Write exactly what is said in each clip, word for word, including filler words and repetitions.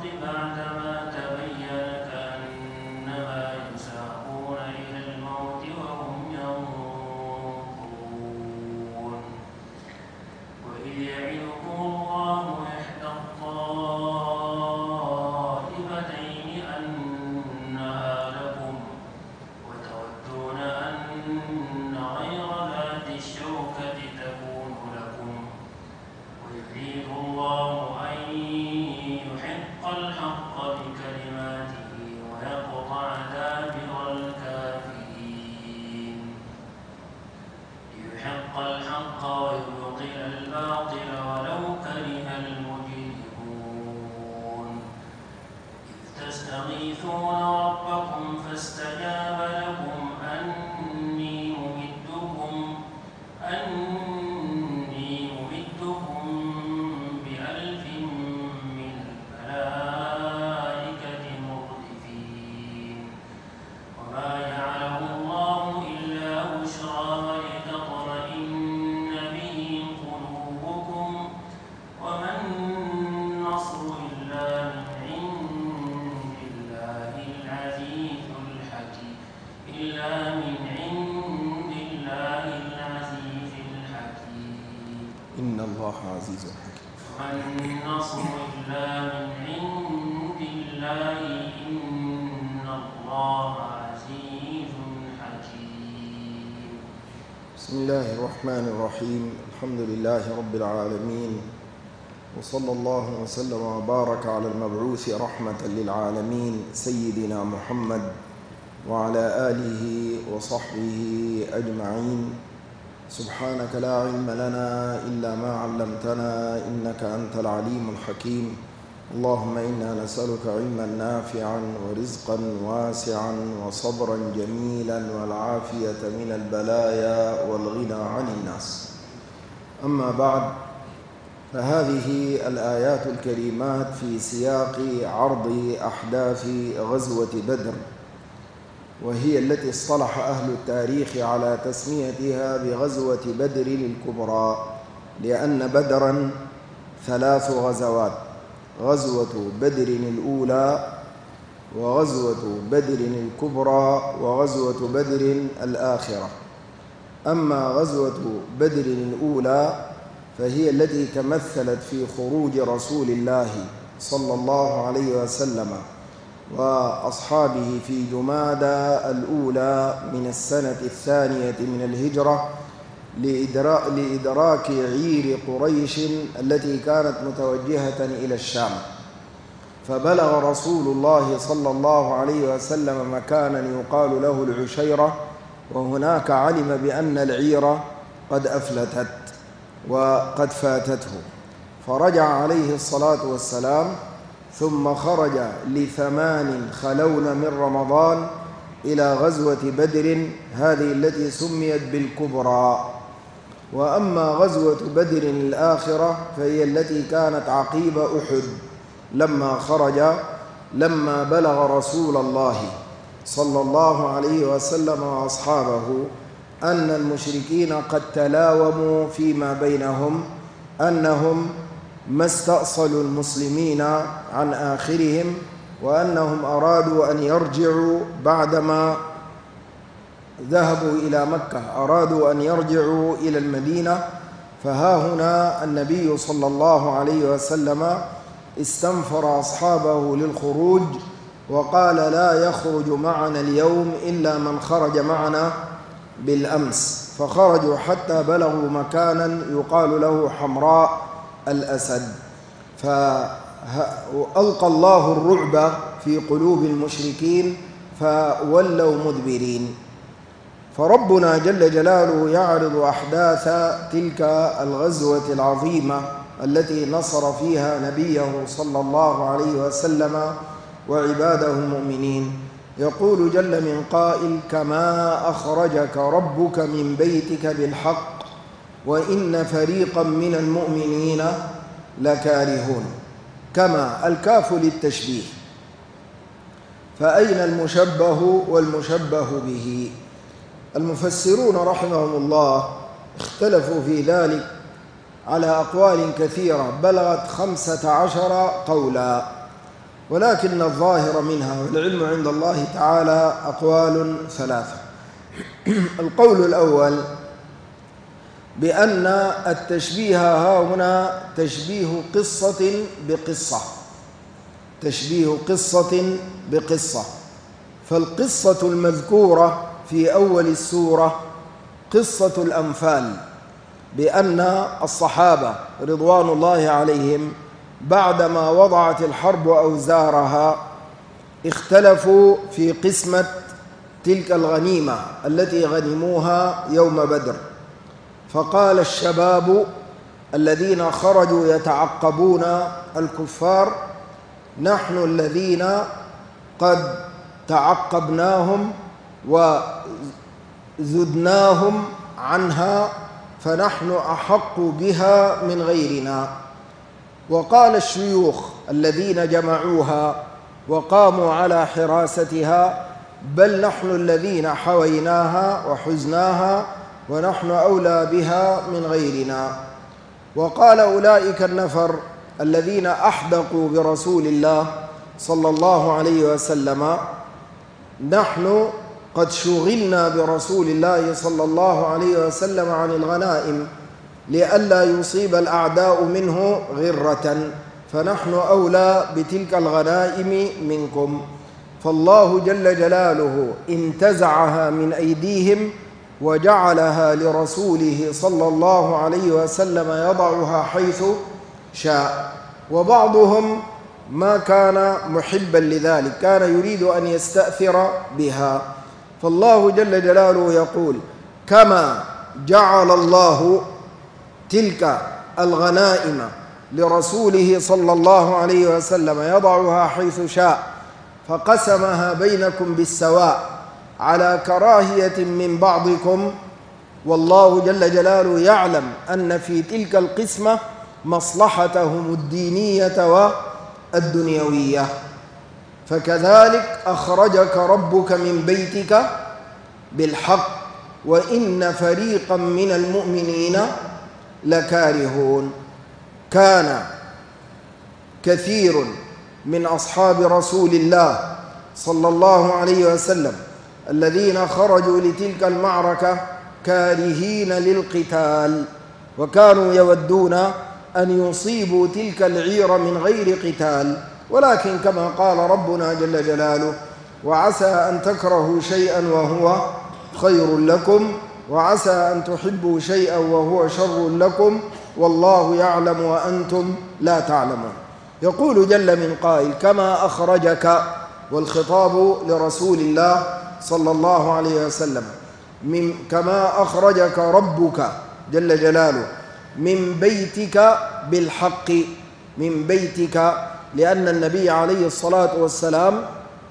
الحق بعدما تبين كأنما يساقون إلى الموت وهم ينظرون وإذ يعدكم الله إحدى الطائفتين أنها لكم وتودون أن غير ذات الشوكة تكون لكم ويريد الله أن يحق الحق بكلماته ويقطع دابر الكافرين ليحق الحق ويبطل الباطل ولو كره المجرمون إذ تستغيثون ربكم فاستجاب لكم أني ممدكم أني ممدكم بألف من الملائكة مردفين وما جعله الله إلا بشرى ولتطمئن به قلوبكم وما النصر إلا من عند الله العزيز الحكيم إلا من عند الله العزيز الحكيم إن الله عزيز حكيم. وما النصر إلا من عند الله إن الله عزيز حكيم. بسم الله الرحمن الرحيم. الحمد لله رب العالمين، وصلى الله وسلم وبارك على المبعوث رحمة للعالمين سيدنا محمد وعلى آله وصحبه أجمعين. سبحانك لا علم لنا إلا ما علمتنا إنك أنت العليم الحكيم. اللهم إنا نسألك علما نافعا ورزقا واسعا وصبرا جميلا والعافية من البلايا والغنى عن الناس. أما بعد، فهذه الآيات الكريمات في سياق عرض أحداث غزوة بدر، وهي التي اصطلح أهل التاريخ على تسميتها بغزوة بدر الكبرى، لأن بدرا ثلاث غزوات: غزوة بدر الأولى وغزوة بدر الكبرى وغزوة بدر الآخرة. أما غزوة بدر الأولى فهي التي تمثلت في خروج رسول الله صلى الله عليه وسلم وأصحابه في جمادى الأولى من السنة الثانية من الهجرة لإدراك عير قريش التي كانت متوجهة إلى الشام. فبلغ رسول الله صلى الله عليه وسلم مكانا يقال له العشيرة، وهناك علم بأن العير قد أفلتت وقد فاتته، فرجع عليه الصلاة والسلام، ثم خرج لثمان خلون من رمضان إلى غزوة بدر، هذه التي سميت بالكبرى. وأما غزوة بدر الآخرة فهي التي كانت عقيب أحد، لما خرج لما بلغ رسول الله صلى الله عليه وسلم وأصحابه أن المشركين قد تلاوموا فيما بينهم أنهم ما استأصلوا المسلمين عن آخرهم، وأنهم أرادوا أن يرجعوا بعدما ذهبوا إلى مكة، أرادوا أن يرجعوا إلى المدينة. فها هنا النبي صلى الله عليه وسلم استنفر أصحابه للخروج، وقال: لا يخرج معنا اليوم إلا من خرج معنا بالأمس. فخرجوا حتى بلغوا مكانا يقال له حمراء الأسد، فألقى الله الرعب في قلوب المشركين فولوا مدبرين. فربنا جل جلاله يعرض أحداث تلك الغزوة العظيمة التي نصر فيها نبيه صلى الله عليه وسلم وعباده المؤمنين. يقول جل من قائل: كما أخرجك ربك من بيتك بالحق وإن فريقا من المؤمنين لكارهون. كما الكاف للتشبيه، فأين المشبه والمشبه به؟ المفسرون رحمهم الله اختلفوا في ذلك على أقوال كثيرة بلغت خمسة عشر قولا. ولكن الظاهر منها، والعلم عند الله تعالى أقوال ثلاثة. القول الأول بأن التشبيه ها هنا تشبيه قصة بقصة، تشبيه قصة بقصة، فالقصة المذكورة في أول السورة قصة الأنفال، بأن الصحابة رضوان الله عليهم بعدما وضعت الحرب أوزارها اختلفوا في قسمة تلك الغنيمة التي غنموها يوم بدر. فقال الشباب الذين خرجوا يتعقبون الكفار: نحن الذين قد تعقبناهم وزدناهم عنها فنحن أحق بها من غيرنا. وقال الشيوخ الذين جمعوها وقاموا على حراستها: بل نحن الذين حويناها وحزناها ونحن أولى بها من غيرنا. وقال أولئك النفر الذين أحدقوا برسول الله صلى الله عليه وسلم: نحن قد شغلنا برسول الله صلى الله عليه وسلم عن الغنائم لئلا يصيب الأعداء منه غرة، فنحن أولى بتلك الغنائم منكم. فالله جل جلاله انتزعها من أيديهم وجعلها لرسوله صلى الله عليه وسلم يضعها حيث شاء. وبعضهم ما كان محبا لذلك، كان يريد أن يستأثر بها. فالله جل جلاله يقول: كما جعل الله تلك الغنائم لرسوله صلى الله عليه وسلم يضعها حيث شاء فقسمها بينكم بالسواء على كراهية من بعضكم، والله جل جلاله يعلم أن في تلك القسمة مصلحتهم الدينية والدنيوية. فكذلك أخرجك ربك من بيتك بالحق وإن فريقا من المؤمنين لكارهون. كان كثير من أصحاب رسول الله صلى الله عليه وسلم الذين خرجوا لتلك المعركة كارهين للقتال، وكانوا يودون أن يصيبوا تلك العير من غير قتال، ولكن كما قال ربنا جل جلاله: وعسى أن تكرهوا شيئا وهو خير لكم وعسى أن تحبوا شيئا وهو شر لكم والله يعلم وأنتم لا تعلمون. يقول جل من قائل: كما أخرجك، والخطاب لرسول الله صلى الله عليه وسلم، من كما أخرجك ربك جل جلاله من بيتك بالحق، من بيتك، لأن النبي عليه الصلاة والسلام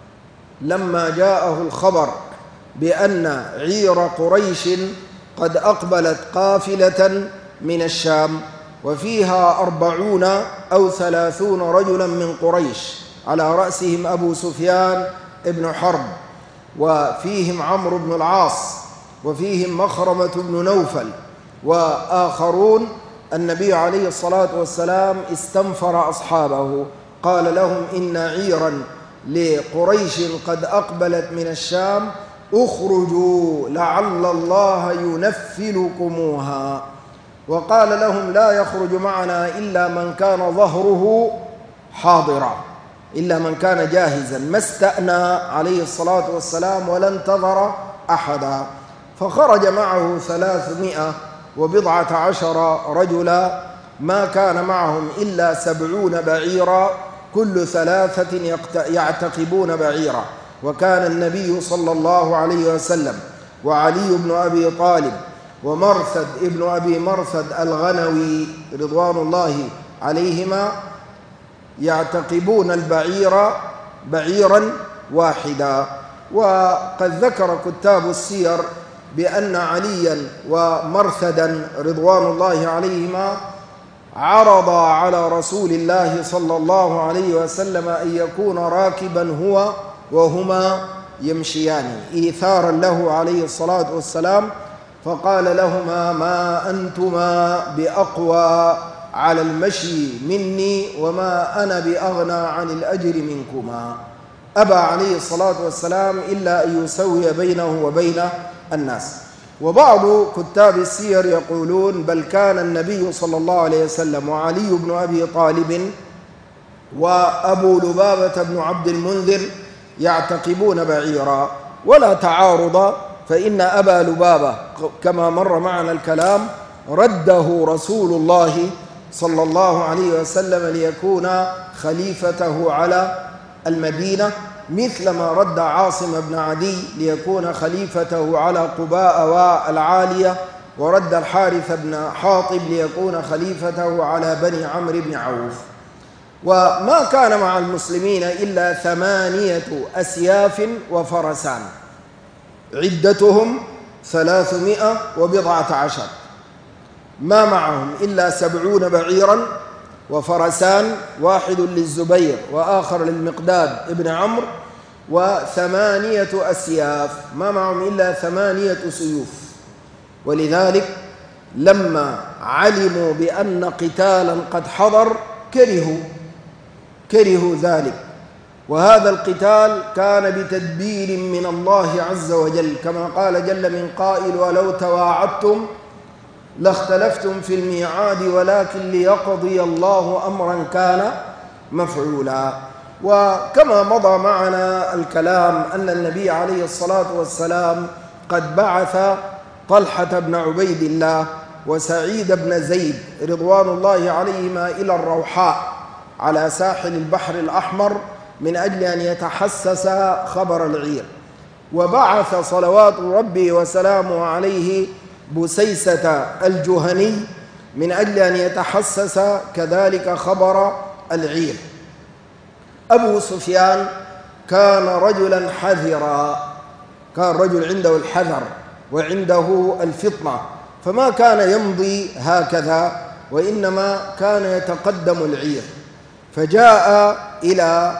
لما جاءه الخبر بأن عير قريش قد أقبلت قافلة من الشام وفيها أربعون أو ثلاثون رجلا من قريش، على رأسهم أبو سفيان ابن حرب، وفيهم عمرو بن العاص، وفيهم مخرمة بن نوفل وآخرون، النبي عليه الصلاة والسلام استنفر أصحابه قال لهم: إن عيرا لقريش قد أقبلت من الشام، اخرجوا لعل الله ينفلكموها. وقال لهم: لا يخرج معنا إلا من كان ظهره حاضرا، إلا من كان جاهزا، ما استأنى عليه الصلاة والسلام ولا انتظر أحدا. فخرج معه ثلاثمائة وبضعة عشر رجلا، ما كان معهم إلا سبعون بعيرا، كل ثلاثة يعتقبون بعيرا. وكان النبي صلى الله عليه وسلم وعلي بن أبي طالب ومرثد ابن أبي مرثد الغنوي رضوان الله عليهما يعتقبون البعير بعيرا واحدا. وقد ذكر كتاب السير بأن عليا ومرثدا رضوان الله عليهما عرضا على رسول الله صلى الله عليه وسلم أن يكون راكبا هو وهما يمشيان إيثارا له عليه الصلاة والسلام، فقال لهما: ما أنتما بأقوى على المشي مني وما أنا بأغنى عن الأجر منكما. أبى عليه الصلاة والسلام إلا أن يسوي بينه وبين الناس. وبعض كتاب السير يقولون بل كان النبي صلى الله عليه وسلم وعلي بن أبي طالب وأبو لبابة بن عبد المنذر يعتقبون بعيرا، ولا تعارض، فإن أبا لبابة كما مر معنا الكلام رده رسول الله صلى الله عليه وسلم ليكون خليفته على المدينة، مثلما رد عاصم بن عدي ليكون خليفته على قباء والعالية، ورد الحارث بن حاطب ليكون خليفته على بني عمرو بن عوف. وما كان مع المسلمين إلا ثمانية أسياف وفرسان، عدتهم ثلاثمائة وبضعة عشر، ما معهم إلا سبعون بعيرا وفرسان، واحد للزبير وآخر للمقداد ابن عمرو، وثمانية أسياف، ما معهم إلا ثمانية سيوف. ولذلك لما علموا بأن قتالا قد حضر كرهوا كرهوا ذلك. وهذا القتال كان بتدبير من الله عز وجل، كما قال جل من قائل ولو تواعدتم لاختلفتم في الميعاد ولكن ليقضي الله أمرا كان مفعولا. وكما مضى معنا الكلام أن النبي عليه الصلاة والسلام قد بعث طلحة بن عبيد الله وسعيد بن زيد رضوان الله عليهما إلى الروحاء على ساحل البحر الأحمر من أجل أن يتحسس خبر العير، وبعث صلوات ربي وسلامه عليه بسيسة الجهني من أجل أن يتحسس كذلك خبر العير. أبو سفيان كان رجلا حذرا، كان رجل عنده الحذر وعنده الفطنة، فما كان يمضي هكذا، وإنما كان يتقدم العير. فجاء إلى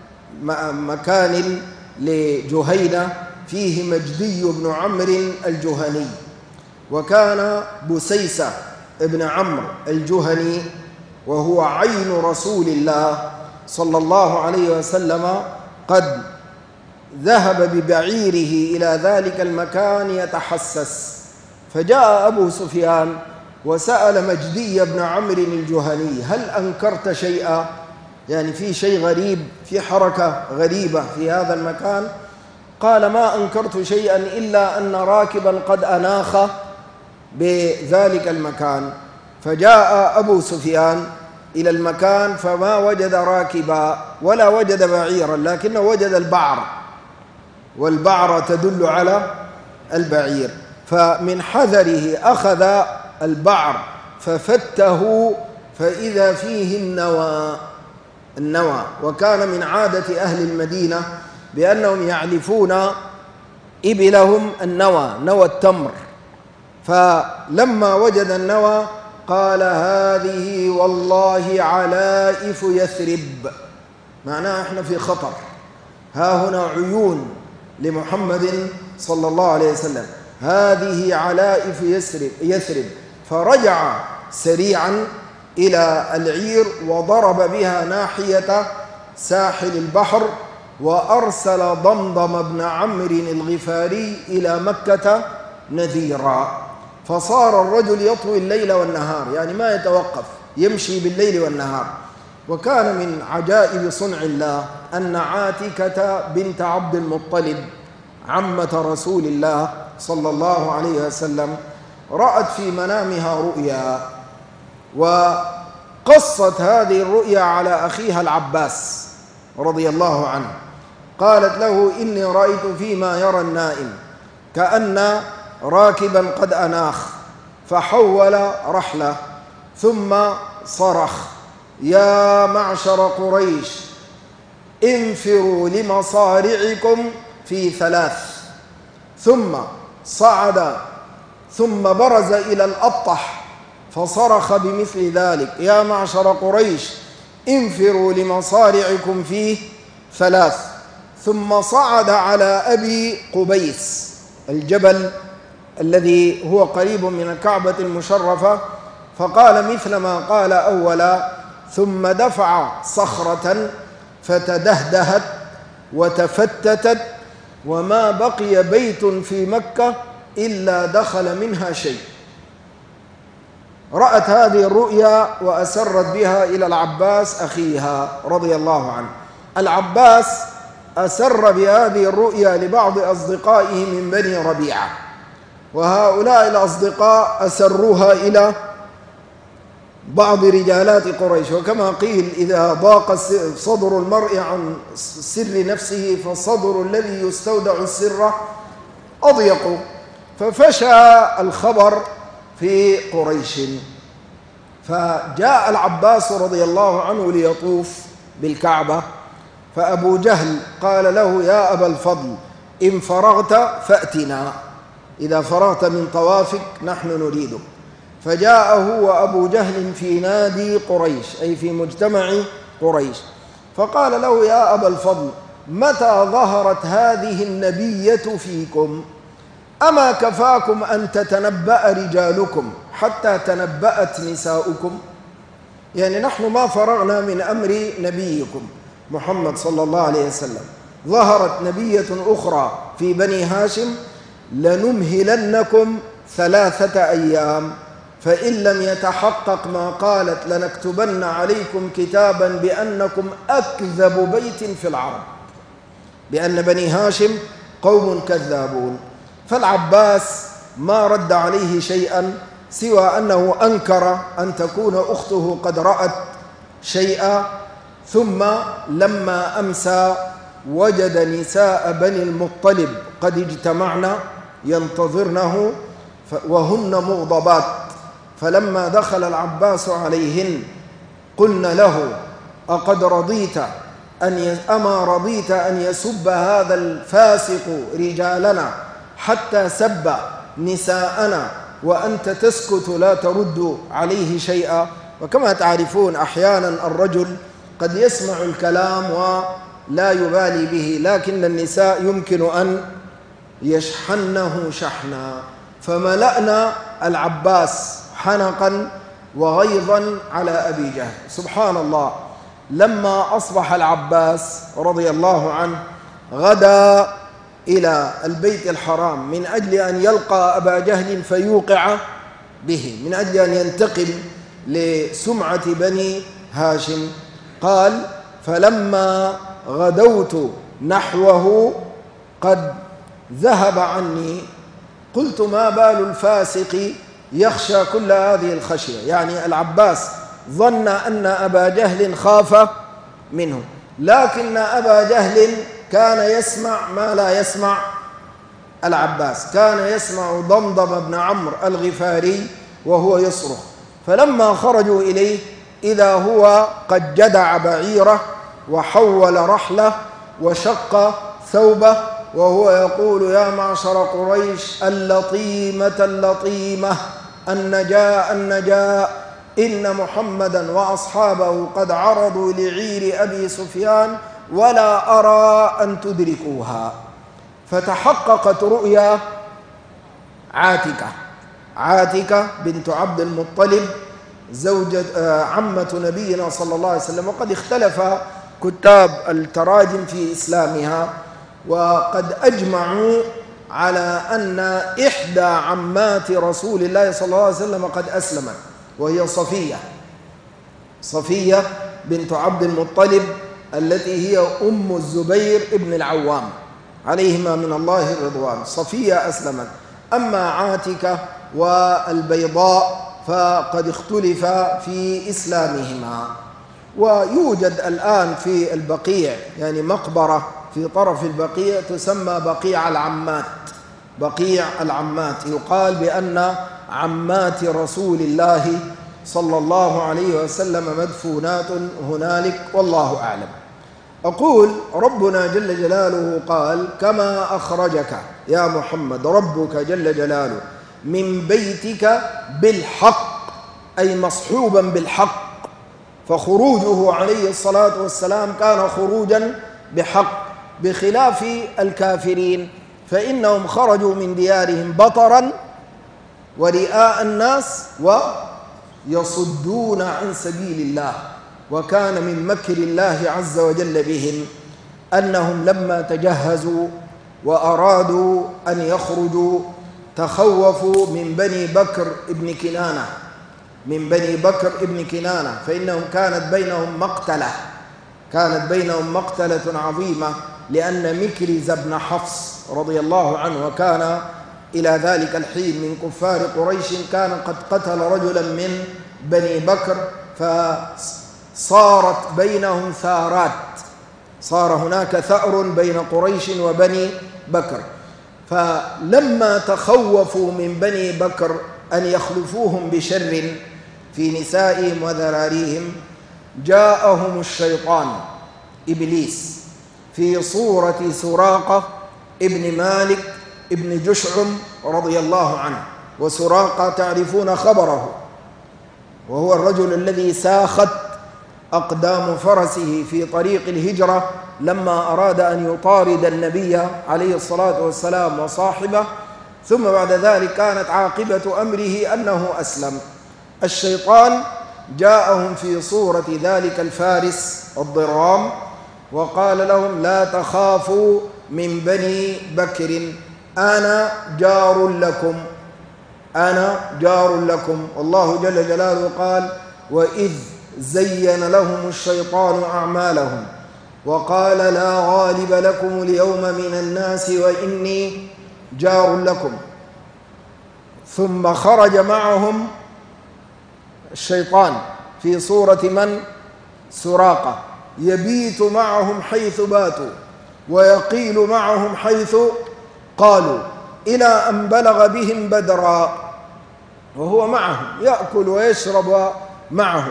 مكان لجهينة فيه مجدي بن عمرو الجهني، وكان بسيسة ابن عمرو الجهني وهو عين رسول الله صلى الله عليه وسلم قد ذهب ببعيره إلى ذلك المكان يتحسس. فجاء أبو سفيان وسأل مجدي بن عمرو الجهني هل أنكرت شيئا؟ يعني في شيء غريب، في حركة غريبة في هذا المكان. قال ما أنكرت شيئا إلا أن راكبا قد أناخ بذلك المكان. فجاء أبو سفيان إلى المكان فما وجد راكبا ولا وجد بعيرا، لكنه وجد البعر، والبعر تدل على البعير. فمن حذره أخذ البعر ففته فإذا فيه النوى النوى وكان من عادة أهل المدينة بأنهم يعلفون إبلهم النوى، نوى التمر. فلما وجد النوى قال هذه والله علائف يثرب، معناها احنا في خطر، ها هنا عيون لمحمد صلى الله عليه وسلم، هذه علائف يثرب يثرب. فرجع سريعا إلى العير وضرب بها ناحية ساحل البحر، وأرسل ضمضم بن عمرو الغفاري إلى مكة نذيرا. فصار الرجل يطوي الليل والنهار، يعني ما يتوقف، يمشي بالليل والنهار. وكان من عجائب صنع الله أن عاتكة بنت عبد المطلب عمة رسول الله صلى الله عليه وسلم رأت في منامها رؤيا، وقصت هذه الرؤيا على أخيها العباس رضي الله عنه. قالت له إني رأيت فيما يرى النائم كأن راكبا قد أناخ فحول رحله ثم صرخ يا معشر قريش انفروا لمصارعكم في ثلاث، ثم صعد ثم برز إلى الأبطح فصرخ بمثل ذلك يا معشر قريش انفروا لمصارعكم في ثلاث، ثم صعد على أبي قبيس الجبل الذي هو قريب من الكعبة المشرفة فقال مثل ما قال أولا، ثم دفع صخرة فتدهدهت وتفتتت، وما بقي بيت في مكة إلا دخل منها شيء. رأت هذه الرؤيا وأسرت بها إلى العباس أخيها رضي الله عنه. العباس أسر بهذه الرؤيا لبعض أصدقائه من بني ربيعة، وهؤلاء الأصدقاء أسروها إلى بعض رجالات قريش. وكما قيل: إذا ضاق صدر المرء عن سر نفسه فصدر الذي يستودع السر أضيق. ففشى الخبر في قريش، فجاء العباس رضي الله عنه ليطوف بالكعبة، فأبو جهل قال له: يا أبا الفضل، إن فرغت فأتنا، إذا فرغت من طوافك نحن نريدك. فجاءه وأبو جهل في نادي قريش، أي في مجتمع قريش، فقال له: يا أبا الفضل، متى ظهرت هذه النبية فيكم؟ أما كفاكم أن تتنبأ رجالكم حتى تنبأت نساؤكم؟ يعني نحن ما فرغنا من أمر نبيكم محمد صلى الله عليه وسلم، ظهرت نبية أخرى في بني هاشم، لنمهلنكم ثلاثة أيام، فإن لم يتحقق ما قالت لنكتبن عليكم كتابا بأنكم أكذب بيت في العرب، بأن بني هاشم قوم كذابون. فالعباس ما رد عليه شيئا سوى أنه أنكر أن تكون أخته قد رأت شيئا. ثم لما أمسى وجد نساء بني المطلب قد اجتمعن ينتظرنه وهن مغضبات، فلما دخل العباس عليهن قلن له: أقد رضيت أن أما رضيت أن يسب هذا الفاسق رجالنا حتى سب نساءنا وأنت تسكت لا ترد عليه شيئا؟ وكما تعرفون أحيانا الرجل قد يسمع الكلام ولا يبالي به، لكن النساء يمكن أن يشحنه شحنا. فملأنا العباس حنقا وغيظا على أبي جهل. سبحان الله، لما أصبح العباس رضي الله عنه غدا إلى البيت الحرام من أجل أن يلقى أبا جهل فيوقع به، من أجل أن ينتقم لسمعة بني هاشم. قال: فلما غدوت نحوه قد ذهب عني، قلت: ما بال الفاسق يخشى كل هذه الخشية؟ يعني العباس ظن أن أبا جهل خاف منه، لكن أبا جهل كان يسمع ما لا يسمع العباس، كان يسمع ضمضم بن عمرو الغفاري وهو يصرخ. فلما خرجوا إليه إذا هو قد جدع بعيره وحول رحله وشق ثوبه وهو يقول: يا معشر قريش، اللطيمة اللطيمة، النجاء النجاء، إن محمدا وأصحابه قد عرضوا لعير أبي سفيان ولا أرى أن تدركوها. فتحققت رؤيا عاتكة، عاتكة بنت عبد المطلب زوجة عمة نبينا صلى الله عليه وسلم. وقد اختلف كتاب التراجم في إسلامها، وقد أجمعوا على أن إحدى عمات رسول الله صلى الله عليه وسلم قد أسلمت، وهي صفية، صفية بنت عبد المطلب التي هي أم الزبير ابن العوام عليهما من الله الرضوان. صفية أسلمت. أما عاتكة والبيضاء فقد اختلف في إسلامهما. ويوجد الآن في البقيع يعني مقبرة في طرف البقيع تسمى بقيع العمات، بقيع العمات، يقال بأن عمات رسول الله صلى الله عليه وسلم مدفونات هنالك، والله أعلم. أقول: ربنا جل جلاله قال: كما أخرجك يا محمد ربك جل جلاله من بيتك بالحق، أي مصحوبا بالحق، فخروجه عليه الصلاة والسلام كان خروجا بحق، بخلاف الكافرين فإنهم خرجوا من ديارهم بطرا ورئاء الناس يصدون عن سبيل الله. وكان من مكر الله عز وجل بهم أنهم لما تجهزوا وأرادوا أن يخرجوا تخوفوا من بني بكر ابن كنانة من بني بكر ابن كنانة فإنهم كانت بينهم مقتلة كانت بينهم مقتلة عظيمة، لأن مكرز بن حفص رضي الله عنه وكان إلى ذلك الحين من كفار قريش كان قد قتل رجلا من بني بكر، فصارت بينهم ثارات، صار هناك ثأر بين قريش وبني بكر. فلما تخوفوا من بني بكر أن يخلفوهم بشر في نسائهم وذراريهم جاءهم الشيطان إبليس في صورة سراقة ابن مالك ابن جشعم رضي الله عنه. وسراقة تعرفون خبره، وهو الرجل الذي ساخت أقدام فرسه في طريق الهجرة لما أراد أن يطارد النبي عليه الصلاة والسلام وصاحبه، ثم بعد ذلك كانت عاقبة أمره أنه أسلم. الشيطان جاءهم في صورة ذلك الفارس الضرام وقال لهم: لا تخافوا من بني بكر، أنا جار لكم أنا جار لكم. والله جل جلاله قال: وإذ زين لهم الشيطان أعمالهم وقال لا غالب لكم اليوم من الناس وإني جار لكم. ثم خرج معهم الشيطان في صورة من؟ سراقة، يبيت معهم حيث باتوا ويقيل معهم حيث قالوا، إلى أن بلغ بهم بدرا، وهو معهم يأكل ويشرب معهم.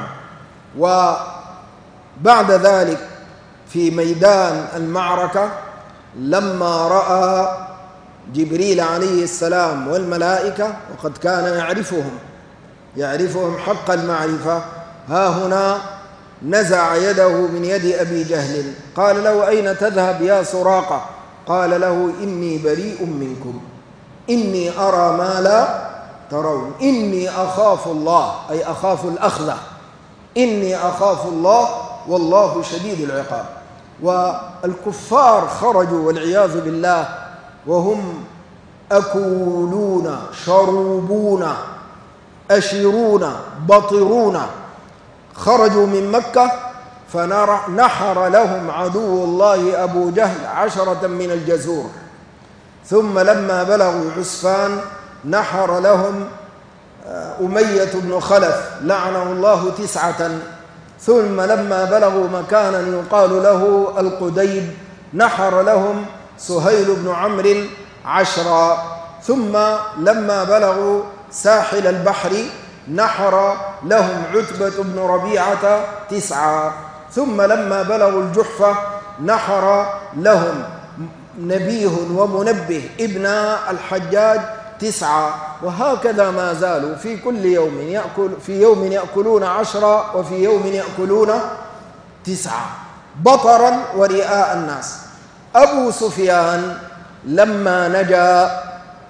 وبعد ذلك في ميدان المعركة لما رأى جبريل عليه السلام والملائكة، وقد كان يعرفهم يعرفهم حق المعرفة، ها هنا نزع يده من يد أبي جهل، قال له: أين تذهب يا سراقة؟ قال له: إني بريء منكم، إني أرى ما لا ترون، إني أخاف الله، أي أخاف الأخذة، إني أخاف الله والله شديد العقاب. والكفار خرجوا والعياذ بالله وهم أكولون شروبون أشرون بطرون، خرجوا من مكة فنحر لهم عدو الله أبو جهل عشرة من الجزور، ثم لما بلغوا عسفان نحر لهم أمية بن خلف لعنه الله تسعة، ثم لما بلغوا مكانا يقال له القديد نحر لهم سهيل بن عمرو عشرا، ثم لما بلغوا ساحل البحر نحر لهم عتبة بن ربيعة تسعة، ثم لما بلغوا الجحفة نحر لهم نبيه ومنبه ابن الحجاج تسعة. وهكذا ما زالوا في كل يوم يأكل في يوم يأكلون عشرة وفي يوم يأكلون تسعة بطرا ورئاء الناس. أبو سفيان لما نجا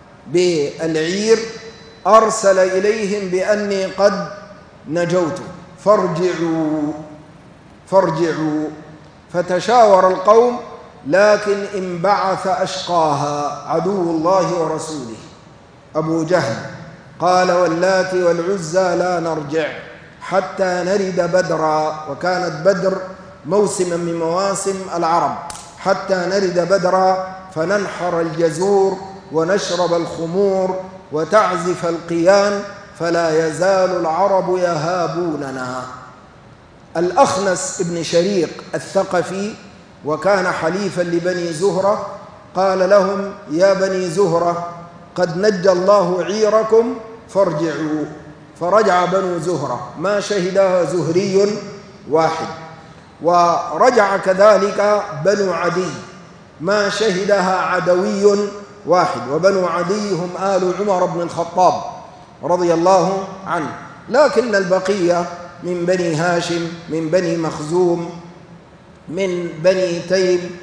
بالعير أرسل إليهم بأني قد نجوت فارجعوا فارجعوا فتشاور القوم، لكن انبعث أشقاها عدو الله ورسوله أبو جهل، قال: واللات والعزى لا نرجع حتى نرد بدرا، وكانت بدر موسما من مواسم العرب، حتى نرد بدرا فننحر الجزور ونشرب الخمور وتعزف القيان فلا يزال العرب يهابوننا. الأخنس بن شريق الثقفي وكان حليفا لبني زهرة قال لهم: يا بني زهرة قد نجى الله عيركم فارجعوا. فرجع بنو زهرة، ما شهدها زهري واحد، ورجع كذلك بنو عدي ما شهدها عدوي واحد، وبنو عدي هم آل عمر بن الخطاب رضي الله عنه، لكن البقية من بني هاشم، من بني مخزوم، من بني تيم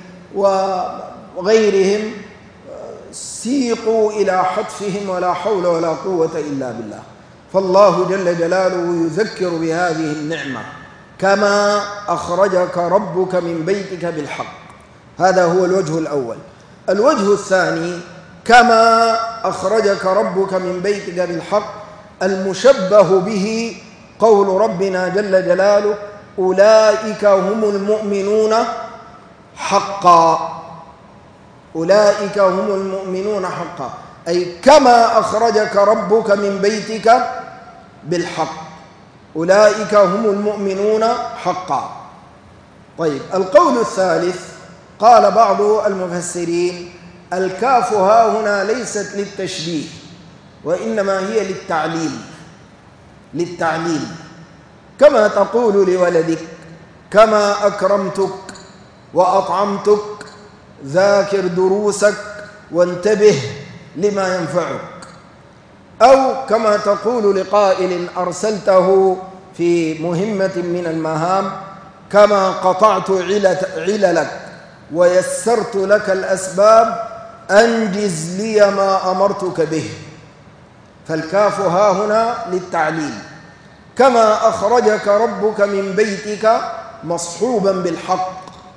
وغيرهم سيقوا إلى حتفهم ولا حول ولا قوة إلا بالله. فالله جل جلاله يذكر بهذه النعمة: كما أخرجك ربك من بيتك بالحق. هذا هو الوجه الأول. الوجه الثاني: كما أخرجك ربك من بيتك بالحق، المشبه به قول ربنا جل جلاله: أولئك هم المؤمنون حقا. أولئك هم المؤمنون حقا، أي كما أخرجك ربك من بيتك بالحق، أولئك هم المؤمنون حقا. طيب، القول الثالث قال بعض المفسرين: الكاف ها هنا ليست للتشبيه، وإنما هي للتعليل. للتعليل، كما تقول لولدك: كما أكرمتك وأطعمتك، ذاكر دروسك وانتبه لما ينفعك. أو كما تقول لقائل أرسلته في مهمة من المهام: كما قطعت عللك ويسرت لك الأسباب، أنجز لي ما أمرتك به. فالكاف ها هنا للتعليل. كما أخرجك ربك من بيتك مصحوبا بالحق: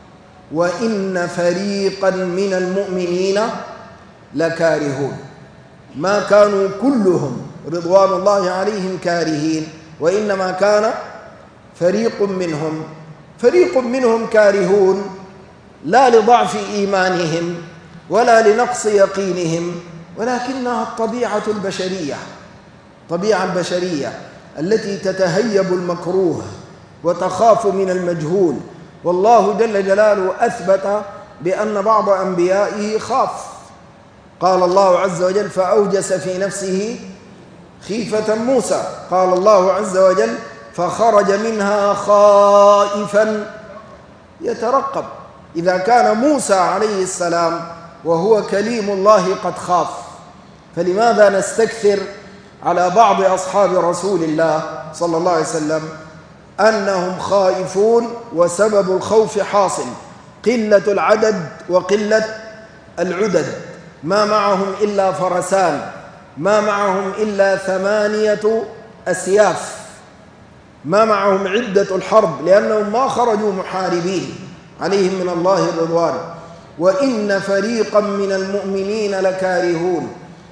وإن فريقا من المؤمنين لكارهون. ما كانوا كلهم رضوان الله عليهم كارهين، وإنما كان فريق منهم فريق منهم كارهون، لا لضعف إيمانهم ولا لنقص يقينهم، ولكنها الطبيعة البشرية، طبيعة البشرية التي تتهيب المكروه وتخاف من المجهول. والله جل جلاله أثبت بأن بعض أنبيائه خاف. قال الله عز وجل: فأوجس في نفسه خيفة موسى. قال الله عز وجل: فخرج منها خائفا يترقب. إذا كان موسى عليه السلام وهو كليم الله قد خاف، فلماذا نستكثر على بعض أصحاب رسول الله صلى الله عليه وسلم أنهم خائفون وسبب الخوف حاصل؟ قلة العدد وقلة العدد، ما معهم إلا فرسان، ما معهم إلا ثمانية أسياف، ما معهم عدة الحرب، لأنهم ما خرجوا محاربين، عليهم من الله الرضوان. وإن فريقا من المؤمنين لكارهون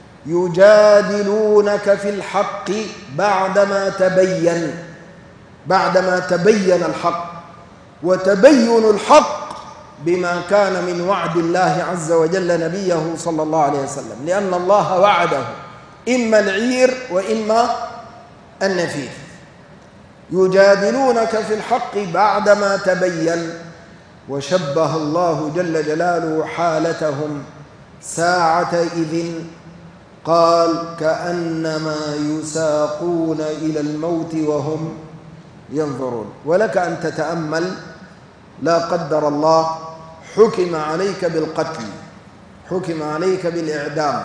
يجادلونك في الحق بعدما تبين بعدما تبين الحق. وتبين الحق بما كان من وعد الله عز وجل نبيه صلى الله عليه وسلم، لأن الله وعده إما العير وإما النفير. يجادلونك في الحق بعدما تبين. وشبه الله جل جلاله حالتهم ساعة إذ قال: كأنما يساقون إلى الموت وهم ينظرون. ولك أن تتأمل: لا قدر الله حكم عليك بالقتل، حكم عليك بالإعدام،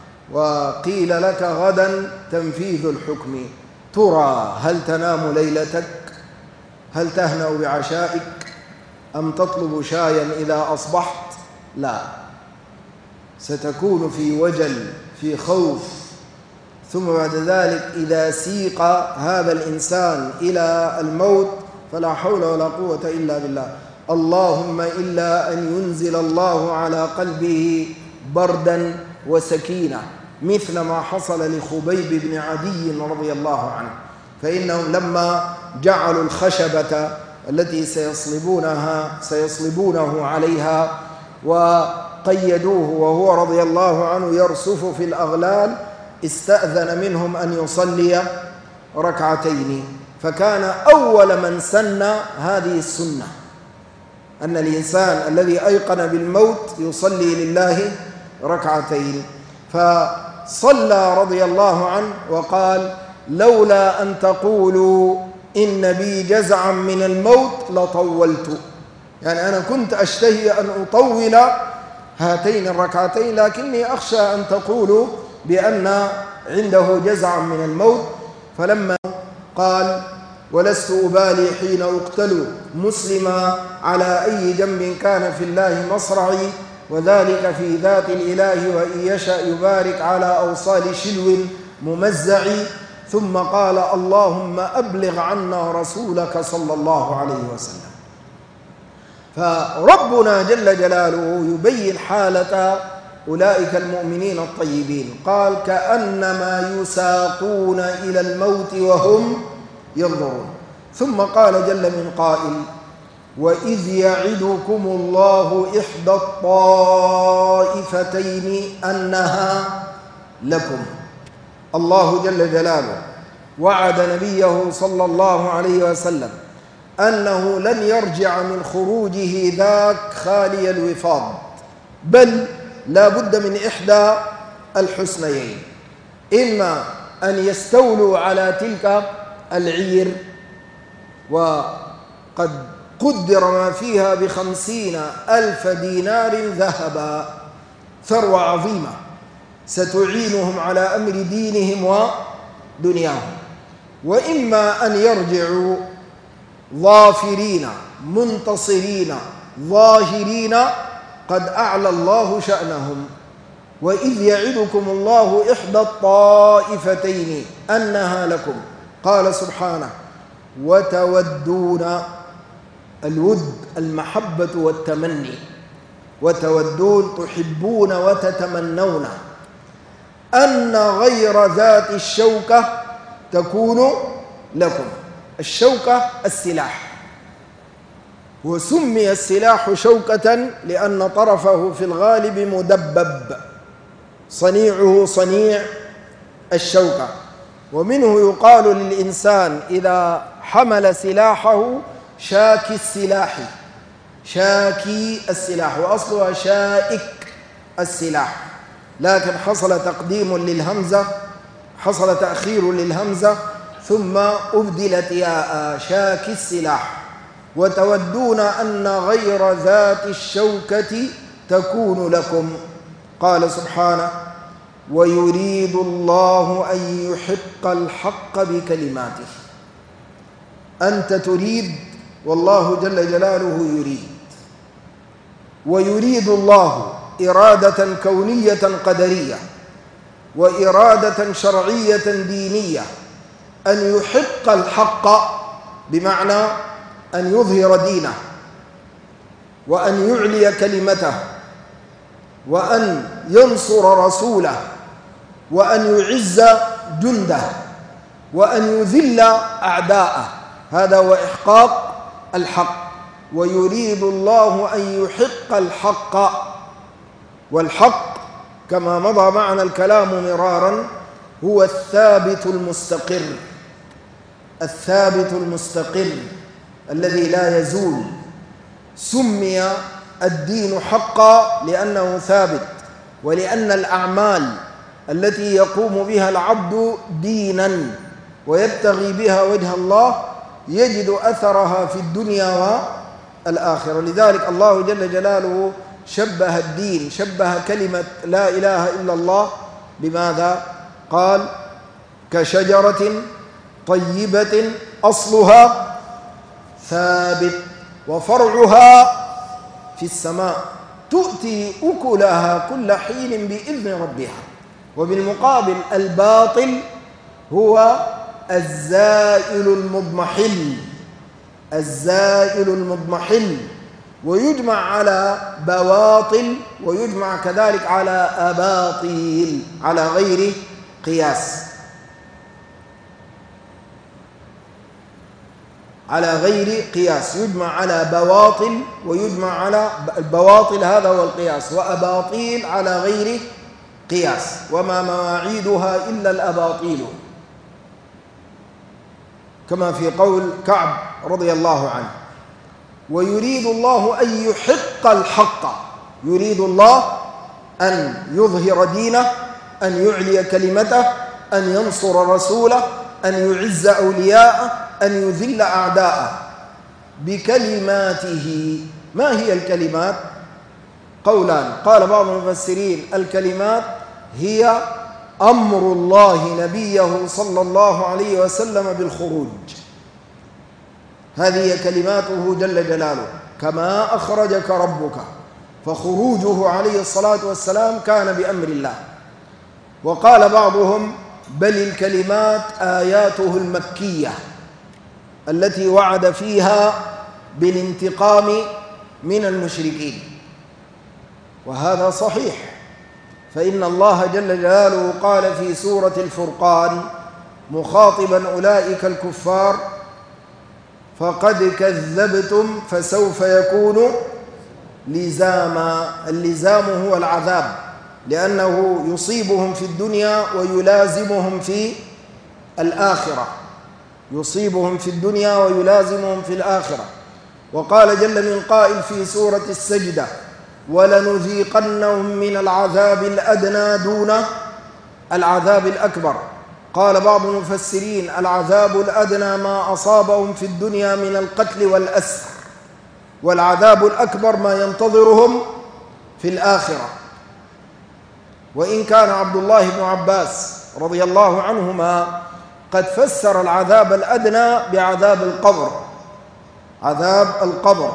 وقيل لك غدا تنفيذ الحكم، ترى هل تنام ليلتك؟ هل تهنأ بعشائك؟ أم تطلب شايا إذا أصبحت؟ لا، ستكون في وجل، في خوف. ثم بعد ذلك إذا سيق هذا الإنسان إلى الموت فلا حول ولا قوة إلا بالله. اللهم إلا أن ينزل الله على قلبه بردا وسكينة، مثل ما حصل لخبيب بن عدي رضي الله عنه. فإنهم لما جعلوا الخشبة التي سيصلبونها سيصلبونه عليها وقيدوه وهو رضي الله عنه يرسف في الأغلال، استأذن منهم أن يصلي ركعتين، فكان أول من سن هذه السنة، أن الإنسان الذي أيقن بالموت يصلي لله ركعتين. فصلى رضي الله عنه وقال: لولا أن تقولوا إن بي جزعا من الموت لطولت. يعني أنا كنت أشتهي أن أطول هاتين الركعتين، لكني أخشى أن تقولوا بأن عنده جزعا من الموت. فلما قال: ولست أبالي حين أقتل مسلما على أي جنب كان في الله مصرعي، وذلك في ذات الإله وإن يشاء يبارك على أوصال شلو ممزع. ثم قال اللهم أبلغ عنا رسولك صلى الله عليه وسلم. فربنا جل جلاله يبين حالة أولئك المؤمنين الطيبين، قال كأنما يساقون إلى الموت وهم ينظرون. ثم قال جل من قائل وإذ يعدكم الله إحدى الطائفتين أنها لكم. الله جل جلاله وعد نبيه صلى الله عليه وسلم أنه لن يرجع من خروجه ذاك خالي الوفاض، بل لا بد من إحدى الحسنيين، إما أن يستولوا على تلك العير، وقد قدر ما فيها بخمسين ألف دينار ذهبا، ثروة عظيمة ستعينهم على أمر دينهم ودنياهم، وإما أن يرجعوا ظافرين منتصرين ظاهرين قد أعلى الله شأنهم. وإذ يعدكم الله إحدى الطائفتين أنها لكم، قال سبحانه وتودون، الود المحبة والتمني، وتودون تحبون وتتمنون أن غير ذات الشوكة تكون لكم. الشوكة السلاح، وسمي السلاح شوكة لأن طرفه في الغالب مدبب، صنيعه صنيع الشوكة. ومنه يقال للإنسان إذا حمل سلاحه شاكي السلاح، شاكي السلاح، وأصلها شائك السلاح، لكن حصل تقديم للهمزة، حصل تأخير للهمزة ثم أبدلت ياء، شاكي السلاح. وتودون أن غير ذات الشوكة تكون لكم. قال سبحانه ويريد الله أن يحق الحق بكلماته. أنت تريد والله جل جلاله يريد، ويريد الله إرادة كونية قدرية وإرادة شرعية دينية أن يحق الحق، بمعنى أن يظهر دينه وأن يعلي كلمته وأن ينصر رسوله وأن يعز جنده وأن يذل أعداءه. هذا هو إحقاق الحق. ويريد الله أن يحق الحق، والحق كما مضى معنا الكلام مرارا هو الثابت المستقر، الثابت المستقر الذي لا يزول. سمي الدين حقا لأنه ثابت، ولأن الأعمال التي يقوم بها العبد دينا ويبتغي بها وجه الله يجد أثرها في الدنيا والآخرة. لذلك الله جل جلاله شبه الدين، شبه كلمة لا إله إلا الله بماذا؟ قال كشجرة طيبة أصلها ثابت وفرعها في السماء تؤتي أكلها كل حين بإذن ربها. وبالمقابل الباطل هو الزائل المضمحل، الزائل المضمحل، ويجمع على بواطل ويجمع كذلك على أباطيل على غير قياس، على غير قياس، يجمع على بواطل ويجمع على البواطل، هذا هو القياس، وأباطيل على غير قياس، وما مواعيدها إلا الأباطيل، كما في قول كعب رضي الله عنه ويريد الله أن يحق الحق. يريد الله أن يظهر دينه، أن يعلي كلمته، أن ينصر رسوله، أن يعز أولياءه، أن يذل أعداءه بكلماته. ما هي الكلمات؟ قولان، قال بعض المفسرين الكلمات هي أمر الله نبيه صلى الله عليه وسلم بالخروج، هذه كلماته جل جلاله، كما أخرجك ربك، فخروجه عليه الصلاة والسلام كان بأمر الله. وقال بعضهم بل الكلمات آياته المكية التي وعد فيها بالانتقام من المشركين. وهذا صحيح، فإن الله جل جلاله قال في سورة الفرقان مخاطبا أولئك الكفار: فقد كذبتم فسوف يكون لزاما. اللزام هو العذاب، لأنه يصيبهم في الدنيا ويلازمهم في الآخرة، يصيبهم في الدنيا ويلازمهم في الآخرة. وقال جل من قائل في سورة السجدة: ولنذيقنهم من العذاب الأدنى دون العذاب الأكبر. قال بعض المفسرين: العذاب الأدنى ما أصابهم في الدنيا من القتل والأسر، والعذاب الأكبر ما ينتظرهم في الآخرة. وإن كان عبد الله بن عباس رضي الله عنهما قد فسر العذاب الأدنى بعذاب القبر، عذاب القبر.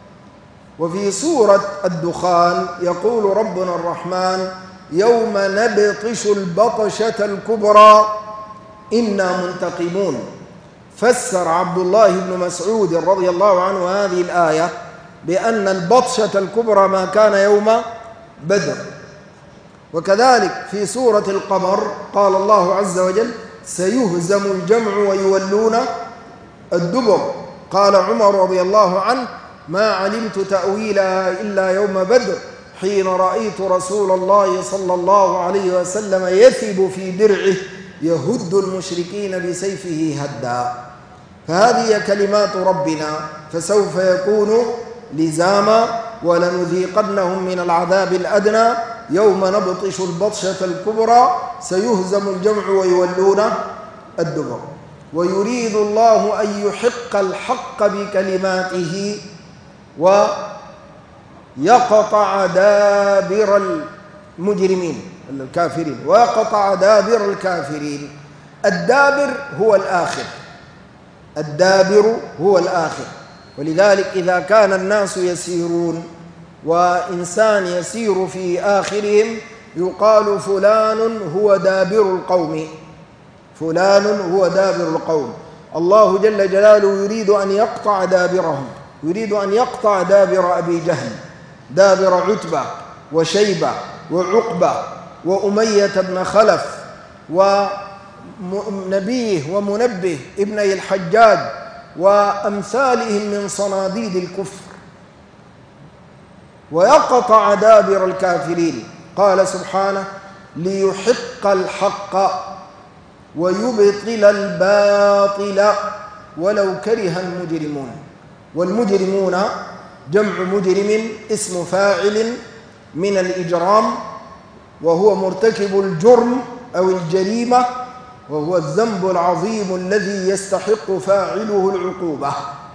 وفي سورة الدخان يقول ربنا الرحمن: يوم نبطش البطشة الكبرى إنا منتقمون. فسر عبد الله بن مسعود رضي الله عنه هذه الآية بأن البطشة الكبرى ما كان يوم بدر. وكذلك في سورة القمر قال الله عز وجل: سيهزم الجمع ويولون الدبر. قال عمر رضي الله عنه: ما علمت تأويلها إلا يوم بدر حين رأيت رسول الله صلى الله عليه وسلم يثب في درعه يهد المشركين بسيفه هدا. فهذه كلمات ربنا، فسوف يكون لزاما: ولنذيقنهم من العذاب الأدنى يوم نبطش البطشة الكبرى سيهزم الجمع ويولون الدبر. ويريد الله أن يحق الحق بكلماته ويقطع دابر المجرمين الكافرين، ويقطع دابر الكافرين. الدابر هو الآخر، الدابر هو الآخر. ولذلك إذا كان الناس يسيرون وإنسان يسير في آخرهم يقال فلان هو دابر القوم، فلان هو دابر القوم. الله جل جلاله يريد أن يقطع دابرهم، يريد أن يقطع دابر أبي جهل، دابر عتبة وشيبة وعقبة وأمية بن خلف ونبيه ومنبه ابني الحجاج وأمثالهم من صناديد الكفر، ويقطع دابر الكافرين. قال سبحانه: ليحق الحق ويبطل الباطل ولو كره المجرمون. والمجرمون جمع مجرم اسم فاعل من الإجرام، وهو مرتكب الجرم أو الجريمة، وهو الذنب العظيم الذي يستحق فاعله العقوبة.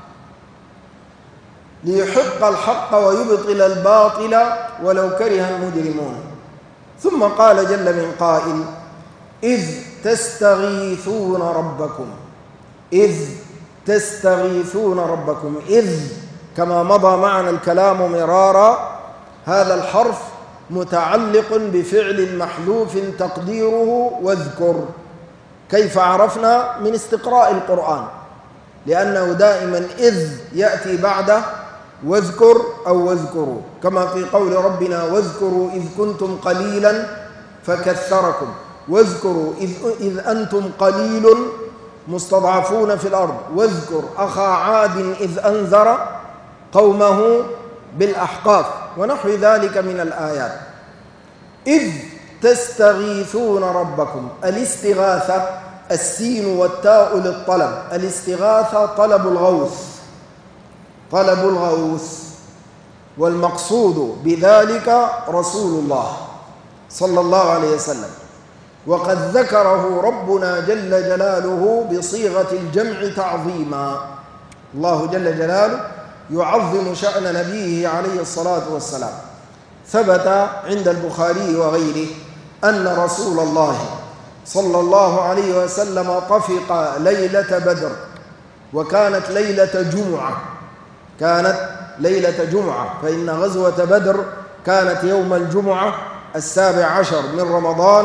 ليحق الحق ويبطل الباطل ولو كره المجرمون. ثم قال جل من قائل: إذ تستغيثون ربكم، إذ تستغيثون ربكم. إذ كما مضى معنا الكلام مرارا، هذا الحرف متعلق بفعل محذوف تقديره واذكر. كيف عرفنا؟ من استقراء القرآن، لأنه دائما إذ يأتي بعده واذكر أو واذكروا، كما في قول ربنا: واذكروا إذ كنتم قليلا فكثركم، واذكروا إذ, إذ أنتم قليل مستضعفون في الأرض، واذكر أخا عاد إذ أنذر قومه بالأحقاف، ونحو ذلك من الآيات. إذ تستغيثون ربكم. الاستغاثة السين والتاء للطلب، الاستغاثة طلب الغوث، طلب الغوث. والمقصود بذلك رسول الله صلى الله عليه وسلم، وقد ذكره ربنا جل جلاله بصيغة الجمع تعظيما. الله جل جلاله يعظم شأن نبيه عليه الصلاة والسلام. ثبت عند البخاري وغيره أن رسول الله صلى الله عليه وسلم طفق ليلة بدر، وكانت ليلة جمعة، كانت ليلة جمعة، فإن غزوة بدر كانت يوم الجمعة السابع عشر من رمضان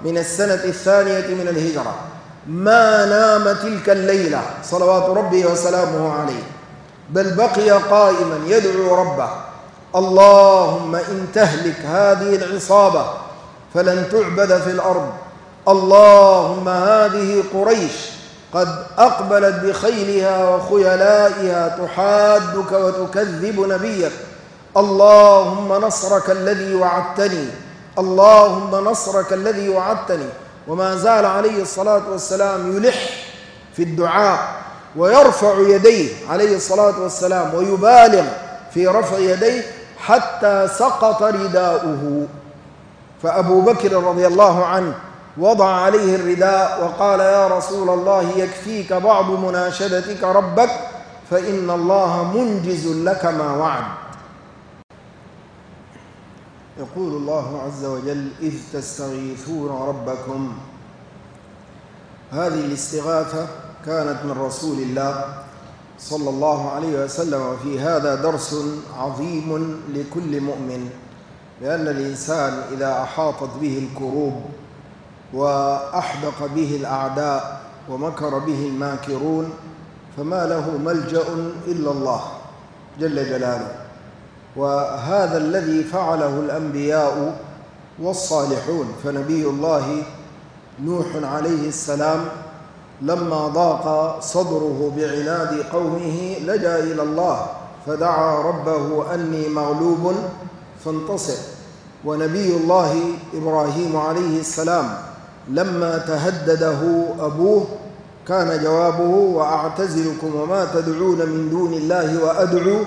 من السنة الثانية من الهجرة ما نام تلك الليلة صلوات ربي وسلامه عليه، بل بقي قائما يدعو ربه: اللهم إن تهلك هذه العصابة فلن تعبد في الأرض، اللهم هذه قريش قد أقبلت بخيلها وخيلائها تحادك وتكذب نبيك، اللهم نصرك الذي وعدتني، اللهم نصرك الذي وعدتني. وما زال عليه الصلاة والسلام يلح في الدعاء ويرفع يديه عليه الصلاة والسلام ويبالغ في رفع يديه حتى سقط رداؤه. فأبو بكر رضي الله عنه وضع عليه الرداء وقال: يا رسول الله يكفيك بعض مناشدتك ربك فإن الله منجز لك ما وعد. يقول الله عز وجل: إذ تستغيثون ربكم. هذه الاستغاثة كانت من رسول الله صلى الله عليه وسلم، وفي هذا درس عظيم لكل مؤمن، لأن الإنسان إذا أحاطت به الكروب وأحدق به الأعداء ومكر به الماكرون فما له ملجأ إلا الله جل جلاله. وهذا الذي فعله الأنبياء والصالحون. فنبي الله نوح عليه السلام لما ضاق صدره بعناد قومه لجأ إلى الله فدعا ربه أني مغلوب فانتصر. ونبي الله إبراهيم عليه السلام لما تهدده أبوه كان جوابه: وأعتزلكم وما تدعون من دون الله وأدعو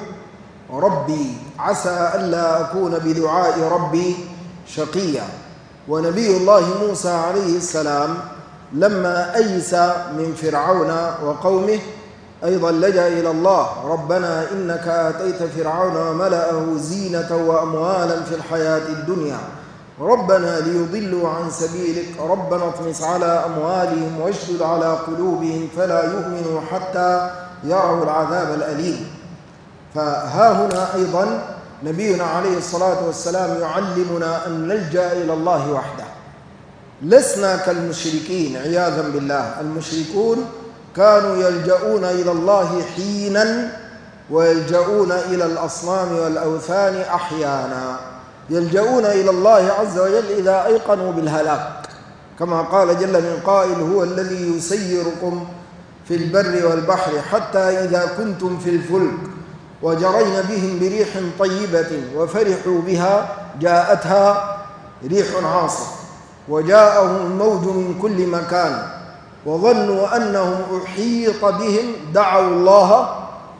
ربي عسى ألا أكون بدعاء ربي شقيا. ونبي الله موسى عليه السلام لما أيس من فرعون وقومه أيضا لجأ إلى الله: ربنا إنك آتيت فرعون وملأه زينة وأموالا في الحياة الدنيا ربنا ليضلوا عن سبيلك ربنا اطمس على أموالهم واشدد على قلوبهم فلا يؤمنوا حتى يروا العذاب الأليم. فها هنا أيضا نبينا عليه الصلاة والسلام يعلمنا أن نلجأ إلى الله وحده. لسنا كالمشركين عياذا بالله. المشركون كانوا يلجؤون إلى الله حينا ويلجؤون إلى الأصنام والأوثان أحيانا. يلجؤون إلى الله عز وجل إذا أيقنوا بالهلاك، كما قال جل من قائل: هو الذي يسيركم في البر والبحر حتى إذا كنتم في الفلك وجرين بهم بريح طيبة وفرحوا بها جاءتها ريح عاصف وجاءهم الموج من كل مكان وظنوا أنهم أحيط بهم دعوا الله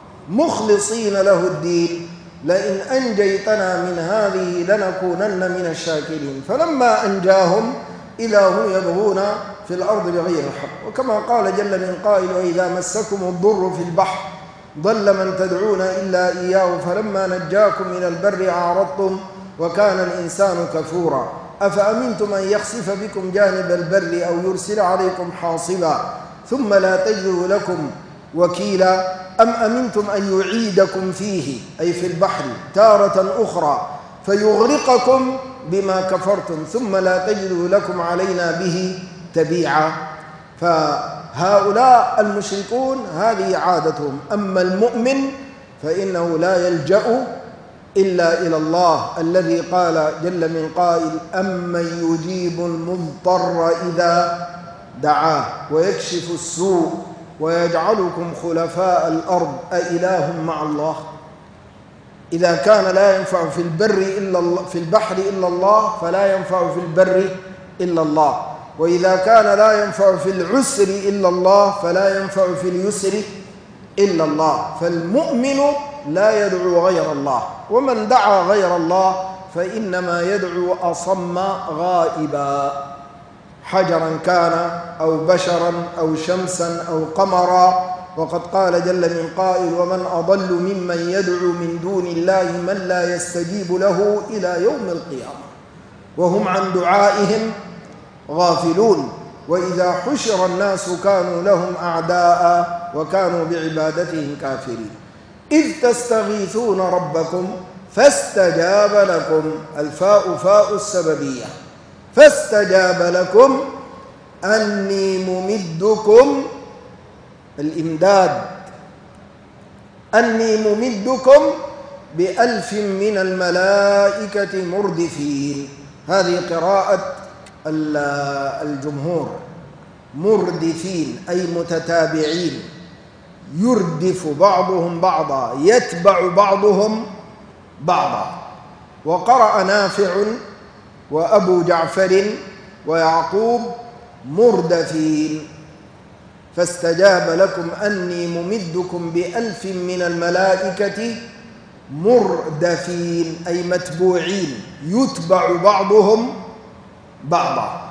مخلصين له الدين لئن أنجيتنا من هذه لنكونن من الشاكرين. فلما أنجاهم إذا هم يبغون في الأرض بغير الحق. وكما قال جل من قائل: وإذا مسكم الضر في البحر ضل من تدعون إلا إياه فلما نجاكم من البر أعرضتم وكان الإنسان كفورا أفأمنتم أن يخسف بكم جانب البر أو يرسل عليكم حاصبا ثم لا تجدوا لكم وكيلا أم أمنتم أن يعيدكم فيه أي في البحر تارة أخرى فيغرقكم بما كفرتم ثم لا تجدوا لكم علينا به تبيعا. فهؤلاء المشركون هذه عادتهم. أما المؤمن فإنه لا يلجأ إلا إلى الله الذي قال جل من قائل: أمن يجيب المضطر إذا دعاه ويكشف السوء ويجعلكم خلفاء الأرض أإله مع الله. إذا كان لا ينفع في البر إلا الله في البحر إلا الله فلا ينفع في البر إلا الله، وإذا كان لا ينفع في العسر إلا الله فلا ينفع في اليسر إلا الله. فالمؤمن لا يدعو غير الله، ومن دعا غير الله فإنما يدعو أصم غائبا، حجرا كان أو بشرا أو شمسا أو قمرا. وقد قال جل من قائل: ومن أضل ممن يدعو من دون الله من لا يستجيب له إلى يوم القيامة وهم عن دعائهم غافلون. وإذا حشر الناس كانوا لهم أعداء وكانوا بعبادتهم كافرين. إذ تستغيثون ربكم فاستجاب لكم. الفاء فاء السببية، فاستجاب لكم أني ممدكم، الإمداد، أني ممدكم بألف من الملائكة مردفين. هذه قراءة الجمهور، مردفين أي متتابعين، يردف بعضهم بعضا، يتبع بعضهم بعضا. وقرأ نافع وأبو جعفر ويعقوب مردفين. فاستجاب لكم أني ممدكم بألف من الملائكة مردفين أي متبوعين، يتبع بعضهم بعضا،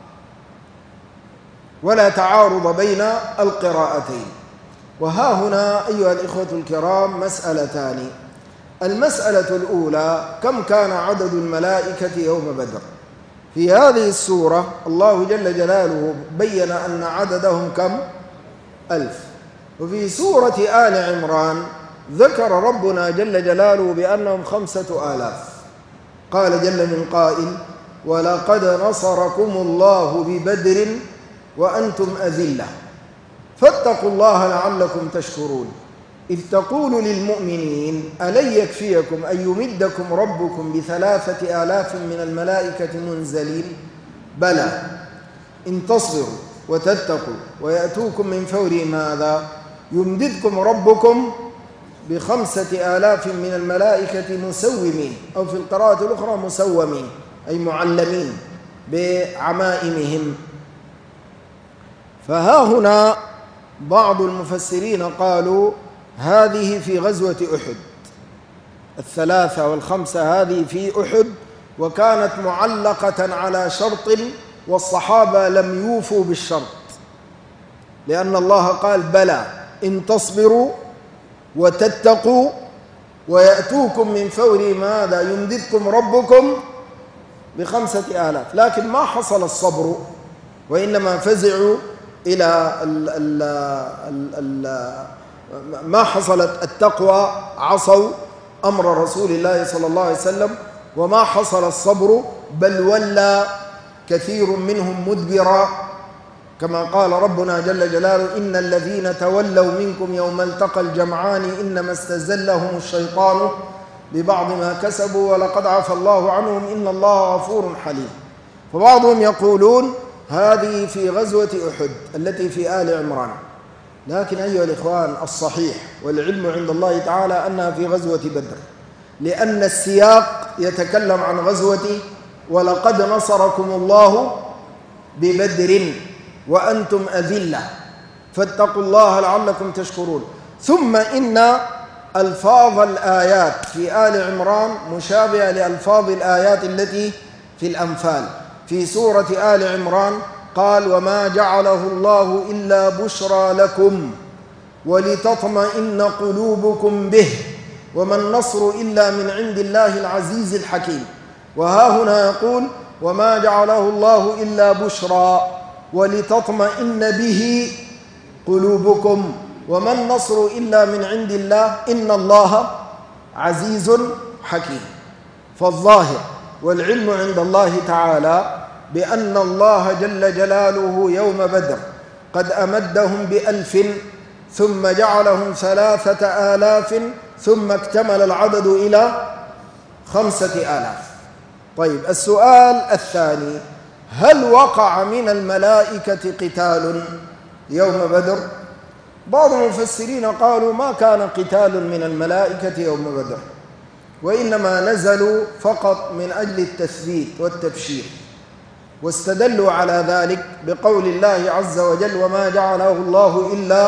ولا تعارض بين القراءتين. وها هنا أيها الإخوة الكرام مسألتان. المسألة الأولى: كم كان عدد الملائكة يوم بدر؟ في هذه السورة الله جل جلاله بين أن عددهم كم؟ ألف. وفي سورة آل عمران ذكر ربنا جل جلاله بأنهم خمسة آلاف. قال جل من قائل: ولقد نصركم الله ببدر وأنتم أذلة فاتقوا الله لعلكم تشكرون. إذ تقول للمؤمنين ألن يكفيكم أن يمدكم ربكم بثلاثة آلاف من الملائكة منزلين؟ بلى إن تصبروا وتتقوا ويأتوكم من فورهم هذا يمددكم ربكم بخمسة آلاف من الملائكة مسومين، أو في القراءة الأخرى مسومين أي معلمين بعمائمهم. فها هنا بعض المفسرين قالوا هذه في غزوة أحد، الثلاثة والخمسة هذه في أحد، وكانت معلقة على شرط والصحابة لم يوفوا بالشرط، لأن الله قال: بلى إن تصبروا وتتقوا ويأتوكم من فورهم هذا يمددكم ربكم بخمسة آلاف. لكن ما حصل الصبر، وإنما فزعوا إلى ال ال ال ال ما حصلت التقوى، عصوا أمر رسول الله صلى الله عليه وسلم، وما حصل الصبر، بل ولى كثير منهم مدبرا، كما قال ربنا جل جلاله: إن الذين تولوا منكم يوم التقى الجمعان إنما استزلهم الشيطان ببعض ما كسبوا ولقد عفى الله عنهم إن الله غفور حليم. فبعضهم يقولون هذه في غزوة أحد التي في آل عمران، لكن أيها الإخوان الصحيح والعلم عند الله تعالى أنها في غزوة بدر، لأن السياق يتكلم عن غزوة ولقد نصركم الله ببدر وأنتم أذلة فاتقوا الله لعلكم تشكرون. ثم إن ألفاظ الآيات في آل عمران مشابهة لألفاظ الآيات التي في الأنفال. في سورة آل عمران قال: وما جعله الله إلا بشرى لكم ولتطمئن قلوبكم به وما النصر إلا من عند الله العزيز الحكيم. وها هنا يقول: وما جعله الله إلا بشرى ولتطمئن به قلوبكم وما النصر إلا من عند الله إن الله عزيز حكيم. فالظاهر والعلم عند الله تعالى بأن الله جل جلاله يوم بدر قد أمدهم بألف، ثم جعلهم ثلاثة آلاف، ثم اكتمل العدد إلى خمسة آلاف. طيب، السؤال الثاني: هل وقع من الملائكة قتال يوم بدر؟ بعض المفسرين قالوا ما كان قتال من الملائكة يوم بدر، وإنما نزلوا فقط من أجل التثبيت والتبشير، واستدلوا على ذلك بقول الله عز وجل: وما جعله الله إلا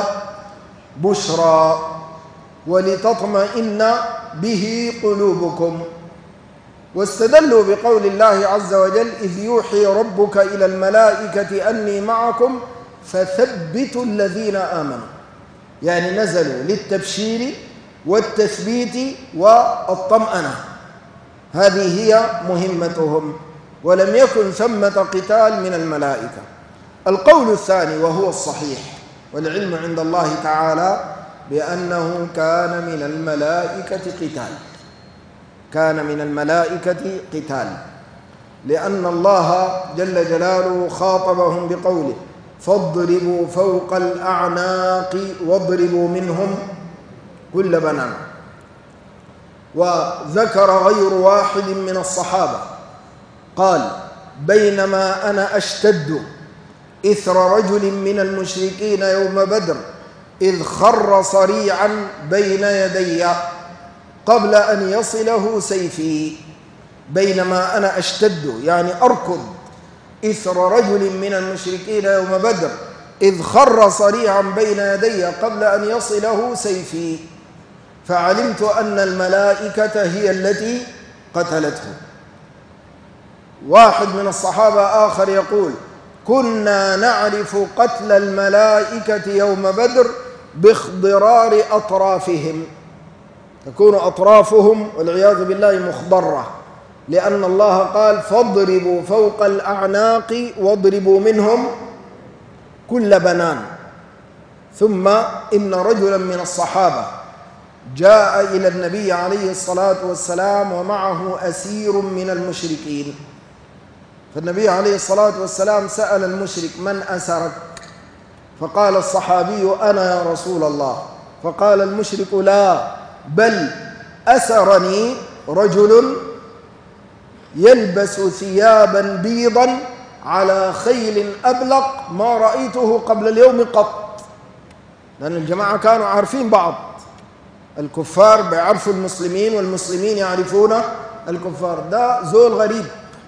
بشرى ولتطمئن به قلوبكم. واستدلوا بقول الله عز وجل: إذ يوحي ربك إلى الملائكة أني معكم فثبتوا الذين آمنوا، يعني نزلوا للتبشير والتثبيت والطمأنة، هذه هي مهمتهم، ولم يكن ثمة قتال من الملائكة. القول الثاني وهو الصحيح والعلم عند الله تعالى بأنه كان من الملائكة قتال، كان من الملائكة قتال. لأن الله جل جلاله خاطبهم بقوله فاضربوا فوق الأعناق واضربوا منهم كل بنان. وذكر غير واحد من الصحابة قال بينما أنا أشتد إثر رجل من المشركين يوم بدر إذ خر صريعا بين يدي قبل أن يصله سيفي. بينما أنا أشتد يعني أركض إثر رجل من المشركين يوم بدر إذ خر صريعا بين يدي قبل أن يصله سيفي، فعلمت أن الملائكة هي التي قتلته. واحد من الصحابة آخر يقول كنا نعرف قتل الملائكة يوم بدر باخضرار أطرافهم، تكون أطرافهم والعياذ بالله مخضرة، لأن الله قال فاضربوا فوق الأعناق واضربوا منهم كل بنان. ثم إن رجلا من الصحابة جاء إلى النبي عليه الصلاة والسلام ومعه أسير من المشركين، فالنبي عليه الصلاة والسلام سأل المشرك من أسرك؟ فقال الصحابي أنا يا رسول الله. فقال المشرك لا، بل أسرني رجل يلبس ثيابا بيضا على خيل أبلق ما رأيته قبل اليوم قط. لأن الجماعة كانوا عارفين بعض، الكفار بيعرفوا المسلمين والمسلمين يعرفون الكفار، ده زول غريب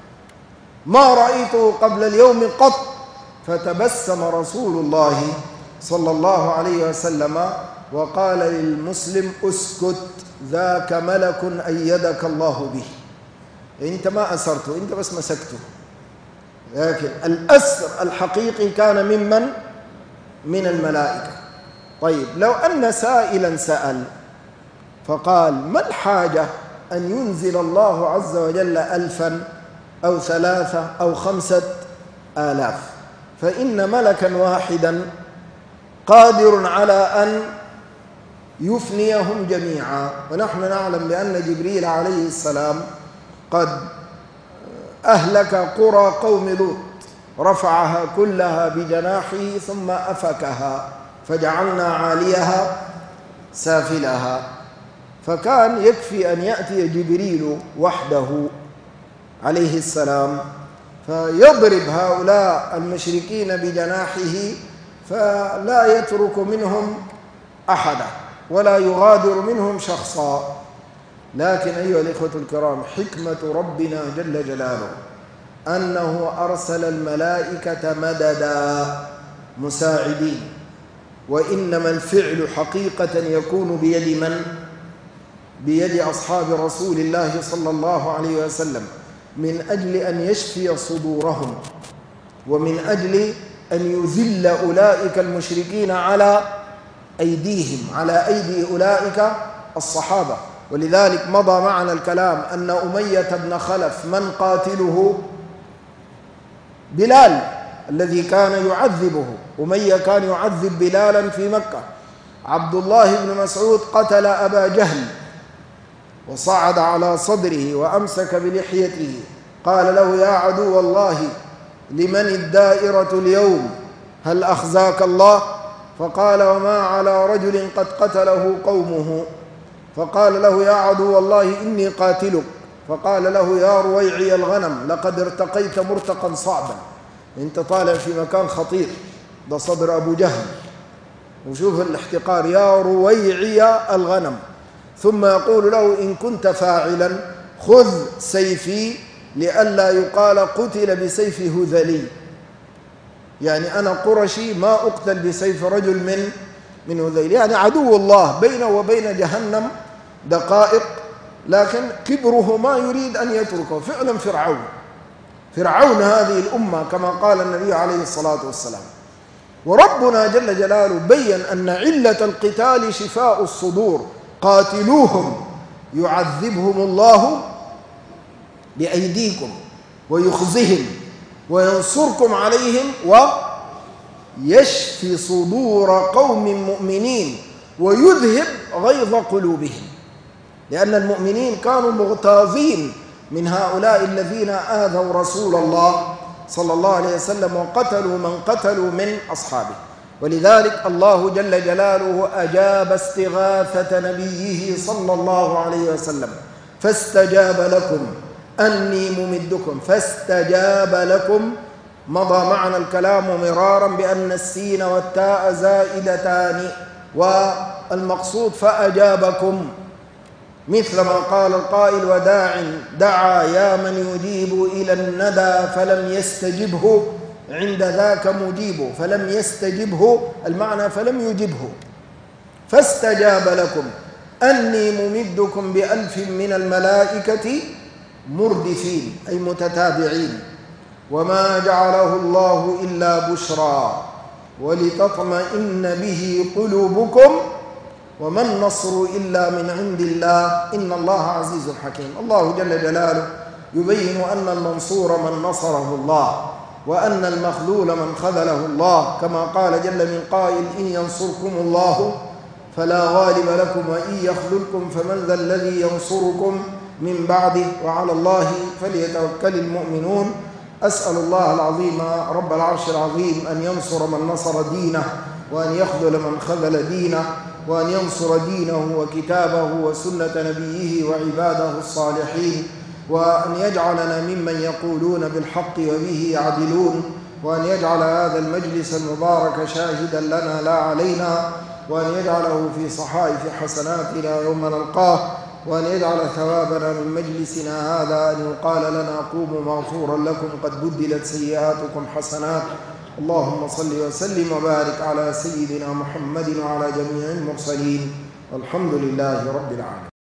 ما رأيته قبل اليوم قط. فتبسم رسول الله صلى الله عليه وسلم وقال للمسلم اسكت ذاك ملك أيدك الله به، أنت ما أسرته أنت بس مسكته، لكن الأسر الحقيقي كان ممن من الملائكة. طيب لو أن سائلا سأل فقال ما الحاجة أن ينزل الله عز وجل ألفا أو ثلاثة أو خمسة آلاف، فإن ملكا واحدا قادر على أن يفنيهم جميعا. ونحن نعلم بأن جبريل عليه السلام قد أهلك قرى قوم لوط، رفعها كلها بجناحه ثم أفكها فجعلنا عاليها سافلها. فكان يكفي أن يأتي جبريل وحده عليه السلام فيضرب هؤلاء المشركين بجناحه فلا يترك منهم أحدا ولا يغادر منهم شخصا. لكن أيها الإخوة الكرام، حكمة ربنا جل جلاله أنه أرسل الملائكة مددا مساعدين، وإنما الفعل حقيقة يكون بيد من؟ بيد أصحاب رسول الله صلى الله عليه وسلم، من أجل أن يشفي صدورهم ومن أجل أن يذل أولئك المشركين على أيديهم على أيدي أولئك الصحابة. ولذلك مضى معنا الكلام أن أمية بن خلف من قاتله؟ بلال الذي كان يعذبه. أمية كان يعذب بلالا في مكة. عبد الله بن مسعود قتل أبا جهل وصعد على صدره وأمسك بلحيته، قال له يا عدو الله لمن الدائرة اليوم هل أخزاك الله؟ فقال وما على رجل قد قتله قومه. فقال له يا عدو الله إني قاتلك. فقال له يا رويعي الغنم لقد ارتقيت مرتقا صعبا، انت طالع في مكان خطير، ده صدر أبو جهل، وشوف الاحتقار، يا رويعي الغنم. ثم يقول له إن كنت فاعلا خذ سيفي لئلا يقال قتل بسيف هذلي، يعني أنا قرشي ما أقتل بسيف رجل من من هذيل، يعني عدو الله بينه وبين جهنم دقائق، لكن كبره ما يريد أن يتركه. فعلا فرعون فرعون هذه الأمة كما قال النبي عليه الصلاة والسلام. وربنا جل جلاله بيّن أن علة القتال شفاء الصدور، قاتلوهم يعذبهم الله بأيديكم ويخزهم وينصركم عليهم ويشفي صدور قوم مؤمنين ويذهب غيظ قلوبهم، لأن المؤمنين كانوا مغتاظين من هؤلاء الذين آذوا رسول الله صلى الله عليه وسلم وقتلوا من قتلوا من أصحابه. ولذلك الله جل جلاله أجاب استغاثة نبيه صلى الله عليه وسلم فاستجاب لكم أني ممدكم. فاستجاب لكم مضى معنا الكلام مرارا بأن السين والتاء زائدتان، والمقصود فأجابكم، مثل ما قال القائل وداع دعا يا من يجيب إلى الندى فلم يستجبه عند ذاك مجيبه. فلم يستجبه المعنى فلم يجبه. فاستجاب لكم أني ممدكم بألف من الملائكة مردفين أي متتابعين. وما جعله الله إلا بشرى ولتطمئن به قلوبكم وما النصر إلا من عند الله إن الله عزيز حكيم. الله جل جلاله يبين أن المنصور من نصره الله، وأن المخذول من خذله الله، كما قال جل من قائل إن ينصركم الله فلا غالب لكم وإن يخذلكم فمن ذا الذي ينصركم من بعده وعلى الله فليتوكل المؤمنون. أسأل الله العظيم رب العرش العظيم أن ينصر من نصر دينه، وأن يخذل من خذل دينه، وأن ينصر دينه وكتابه وسنة نبيه وعباده الصالحين، وأن يجعلنا ممن يقولون بالحق وبه يعدلون، وأن يجعل هذا المجلس المبارك شاهدا لنا لا علينا، وأن يجعله في صحائف حسناتنا يوم نلقاه، وأن يجعل ثوابنا من مجلسنا هذا أن يقال لنا قوموا مغفورا لكم قد بدلت سيئاتكم حسنات. اللهم صل وسلم وبارك على سيدنا محمد وعلى جميع المرسلين والحمد لله رب العالمين.